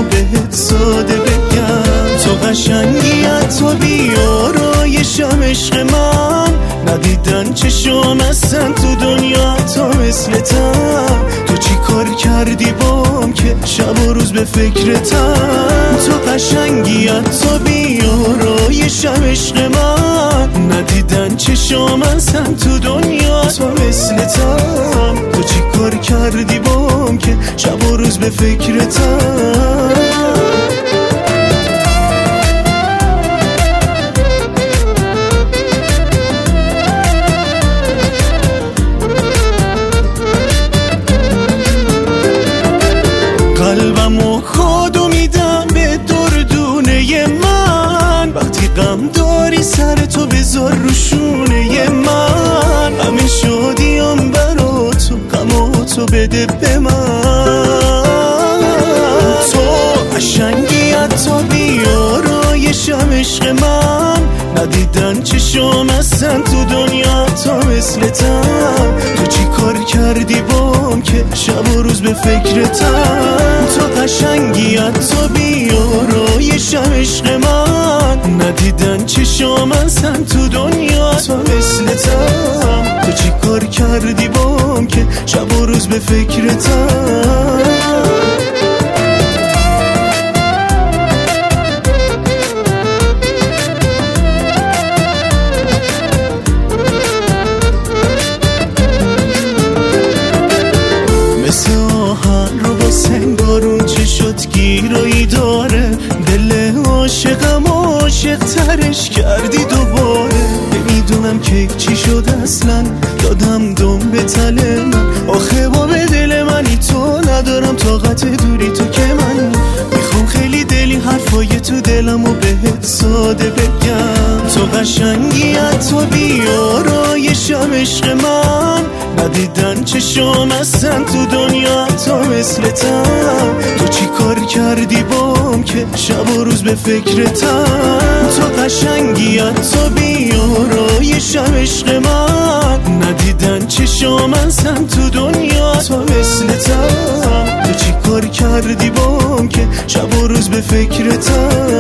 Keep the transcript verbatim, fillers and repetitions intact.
بهت ساده بگم، تو قشنگی تو بیارایشم عشق من، ندیدن چشم هستن تو دنیا تو مثلتم. تو چی کار کردی بام که شب و روز به فکرتم، تو قشنگی تو بیارایشم عشق من، ندیدن چشم هستن تو دنیا تو مثلتم. تو چی کار کردی بام که شب و روز به فکرتم. قلبم و خودو میدم به دردونه من، وقتی غم داری سر تو بذار رو شونه من، همه شادیم برا تو غمو تو بده به من. تو قشنگیت تو بیارایشم عشق من، ندیدن چشم هستن تو دنیا تو مثلتم. تو چی کار کردی بام که شب و روز به فکرتم، تو قشنگیت تو بیارایشم عشق من، ندیدن چشم هستن تو دنیا تو مثلتم. تو چی کار کردی بام که شب و روز به فکرتم. مثل آهن رو با سنگارون چه شد گیرایی داره، دل عاشقم عاشق ترش کردی دوباره. نمیدونم که چی شد اصلا، دادم دم به تل من، آخه با به دل منی تو ندارم طاقت دوری تو که من. میخوام خیلی دلی حرفای تو دلم و بهت ساده بگم، تو قشنگیت تو بیارایشم عشق من، ندیدن چشم هستن تو دنیا تو مثلتم. تو چی کار کردی بام که شب و روز به فکرتم، تو قشنگیت تو بیارایشم عشق من، ندیدن چشم هستن تو دنیا تو مثلتم. تو چی کار کردی بام که شب و روز به فکرتم.